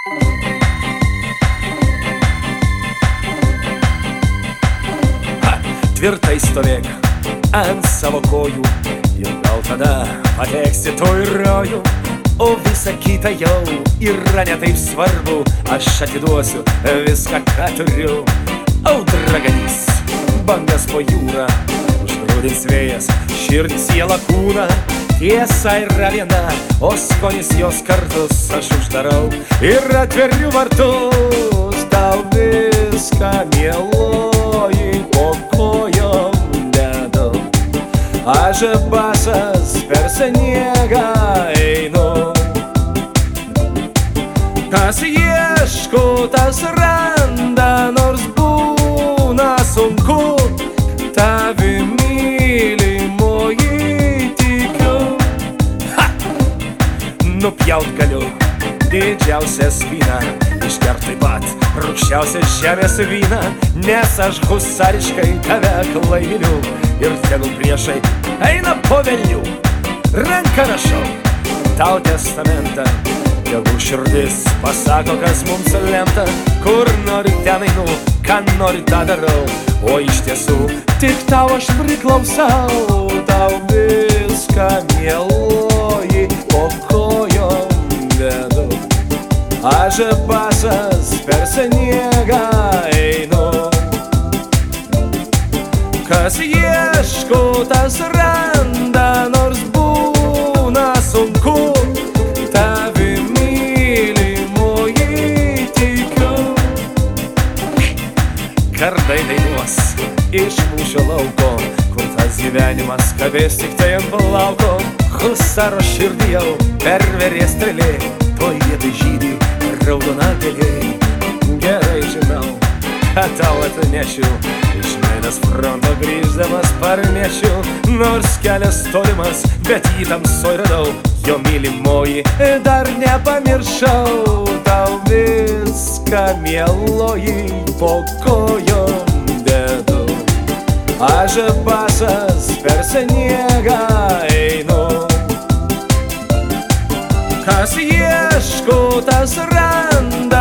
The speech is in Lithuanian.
Tvirtai stovėk ant savo kojų ir gal tada pateksi tu į rojų. O visa kita jau yra ne taip svarbu, aš atiduosiu viską, ką turiu. Audra ganys, bangas po jūrą, užgrūdins vėjas širdį, sielą, kūną. Tiesa yra viena, o skonis jos kartus aš uždarau ir atveriu vartus. Tau viską, mieloji, po kojom dedu. Aš basas per sniegą einu. Kas ieško, tas randa, nors būna sunku. Tavi mylimoji tikiu. Nupjaut galiu didžiausią spyną, išgert taip pat rūgščiausią žemės vyną, nes aš husariškai tave aklai myliu. Ir tegul priešai eina po velnių, ranką rašau tau testamentą. Tegul širdis pasako, kas mums lemta, kur nori ten einu, ką nori tą darau. O iš tiesų tik tau aš priklausau. Tau viską, mieloji, po kojom dedu. Aš basas per sniegą einu. Kas ieško, tas randa, nors būna sunku. Tavi mylimoji tikiu. Kardai dainuos iš mūšio lauko, kur tas gyvenimas kabės tik tai ant plauko. Husaro širdį jau perverė strėlė, toj vietoj žydi raudona gėlė. Gerai žinau, ką tau atnešiu, iš meilės fronto grįždamas parnešiu. Nors kelias tolimas, bet jį tamsoj radau, jo mylimoji dar nepamiršau. Tau viską, mieloji, po kojom dedu. Aš basas per sniegą einu. Kas ieško, tas randa,